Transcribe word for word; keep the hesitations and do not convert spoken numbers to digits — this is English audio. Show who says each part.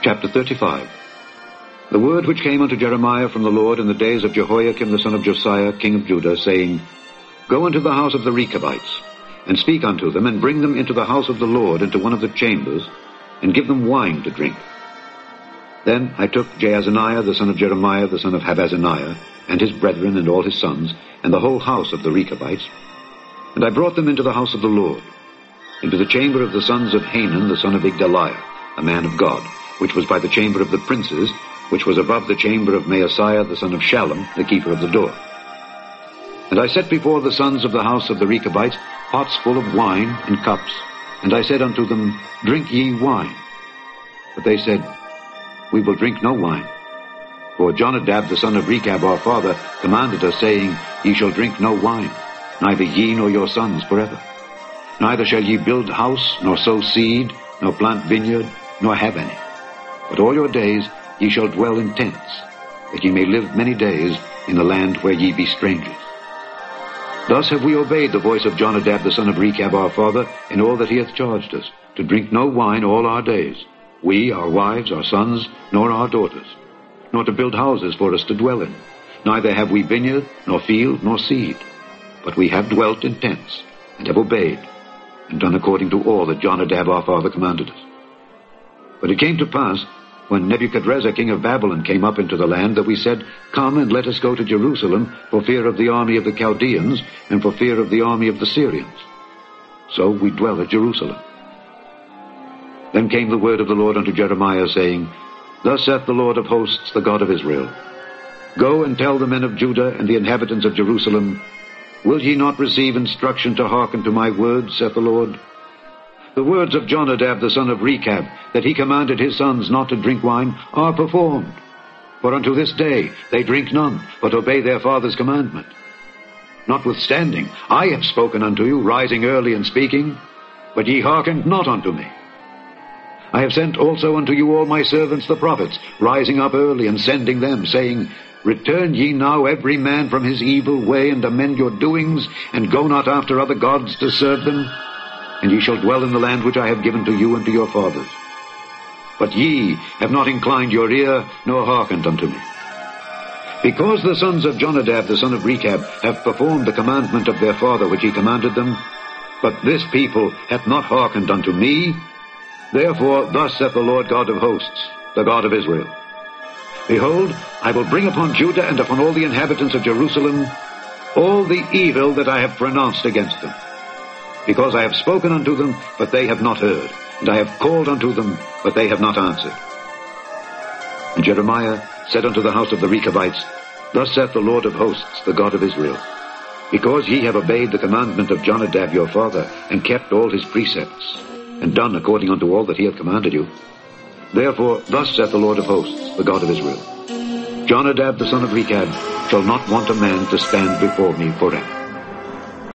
Speaker 1: Chapter thirty-five. The word which came unto Jeremiah from the Lord in the days of Jehoiakim the son of Josiah, king of Judah, saying, Go into the house of the Rechabites, and speak unto them, and bring them into the house of the Lord, into one of the chambers, and give them wine to drink. Then I took Jaazaniah the son of Jeremiah the son of Habazaniah, and his brethren and all his sons, and the whole house of the Rechabites, and I brought them into the house of the Lord, into the chamber of the sons of Hanan the son of Igdaliah, a man of God, which was by the chamber of the princes, which was above the chamber of Maaseiah the son of Shallum, the keeper of the door. And I set before the sons of the house of the Rechabites pots full of wine and cups, and I said unto them, Drink ye wine. But they said, We will drink no wine. For Jonadab the son of Rechab our father commanded us, saying, Ye shall drink no wine, neither ye nor your sons forever. Neither shall ye build house, nor sow seed, nor plant vineyard, nor have any. But all your days ye shall dwell in tents, that ye may live many days in the land where ye be strangers. Thus have we obeyed the voice of Jonadab the son of Rechab our father in all that he hath charged us, to drink no wine all our days, we, our wives, our sons, nor our daughters, nor to build houses for us to dwell in. Neither have we vineyard, nor field, nor seed, but we have dwelt in tents, and have obeyed, and done according to all that Jonadab our father commanded us. But it came to pass, when Nebuchadrezzar king of Babylon came up into the land, that we said, Come and let us go to Jerusalem, for fear of the army of the Chaldeans, and for fear of the army of the Syrians. So we dwell at Jerusalem. Then came the word of the Lord unto Jeremiah, saying, Thus saith the Lord of hosts, the God of Israel, Go and tell the men of Judah and the inhabitants of Jerusalem, Will ye not receive instruction to hearken to my words, saith the Lord? The words of Jonadab the son of Rechab, that he commanded his sons not to drink wine, are performed. For unto this day they drink none, but obey their father's commandment. Notwithstanding, I have spoken unto you, rising early and speaking, but ye hearkened not unto me. I have sent also unto you all my servants the prophets, rising up early and sending them, saying, Return ye now every man from his evil way, and amend your doings, and go not after other gods to serve them, and ye shall dwell in the land which I have given to you and to your fathers. But ye have not inclined your ear, nor hearkened unto me. Because the sons of Jonadab the son of Rechab have performed the commandment of their father which he commanded them, but this people hath not hearkened unto me, therefore thus saith the Lord God of hosts, the God of Israel, Behold, I will bring upon Judah and upon all the inhabitants of Jerusalem all the evil that I have pronounced against them, because I have spoken unto them, but they have not heard, and I have called unto them, but they have not answered. And Jeremiah said unto the house of the Rechabites, Thus saith the Lord of hosts, the God of Israel, Because ye have obeyed the commandment of Jonadab your father, and kept all his precepts, and done according unto all that he hath commanded you, therefore thus saith the Lord of hosts, the God of Israel, Jonadab the son of Rechab shall not want a man to stand before me forever.